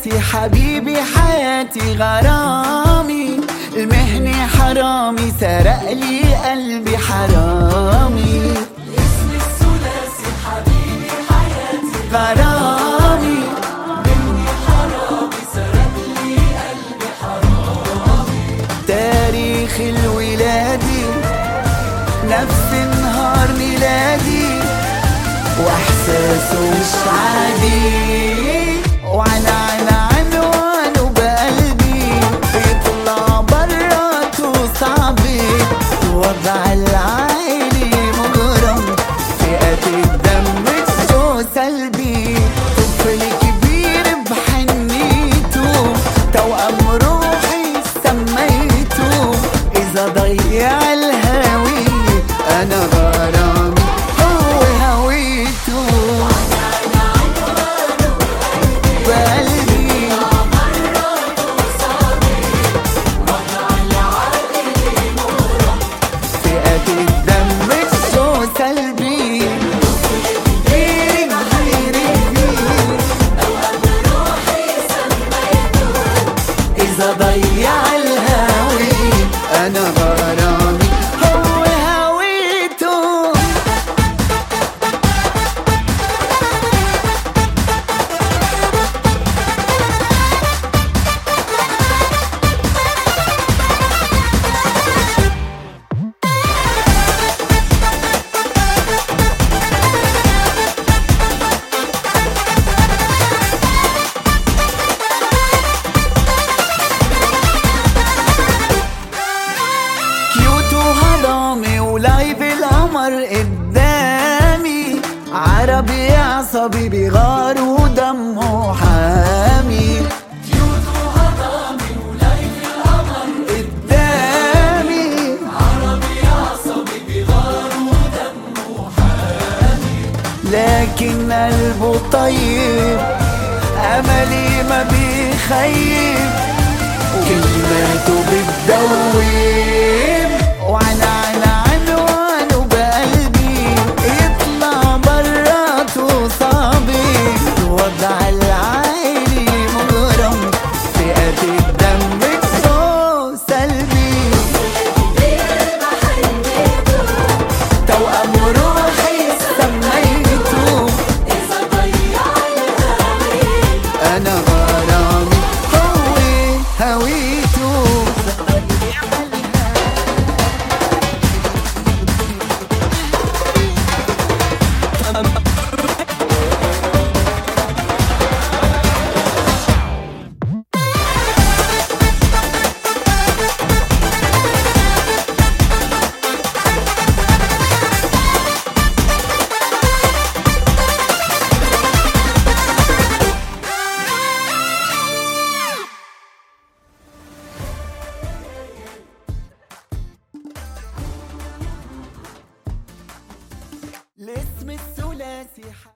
الثلاثي حبيبي حياتي غرامي، المهني حرامي سرق لي قلبي حرامي. اسم الثلاثي حبيبي حياتي غرامي، مني حرامي سرق لي قلبي حرامي. تاريخ الولادي نفس نهار ميلادي، واحساسه مش عادي، وعنعنه عنوانه بقلبي، يطلع براته صعبي، وضع العائلي مجرم، فئة الدم شو سلبي، طفل كبير بحنيته، توأم روحي سميته، إذا ضيع الهوية أنا غرامي هو هويته. بقلبي فئة الدم شو سلبي، إذا ضيع الهوي أنا غرامي هو هويته. ولايف القمر قدامي، عربي عصبي بغار ودمه حامي، كيوت وهضامي ولايف القمر قدامي، عربي عصبي بغار ودمه حامي. لكن قلبه طيب، أملي ما بيخيب، كلماته بتدوب، وعنعنه عنوانه بقلبي، يطلع براته صعبي، وضع العائلي مغرم، فئة الدم شو سلبي، توأم روحي سميته، إذا ضيع الهوي أنا غرامي هو هويته. الاسم الثلاثي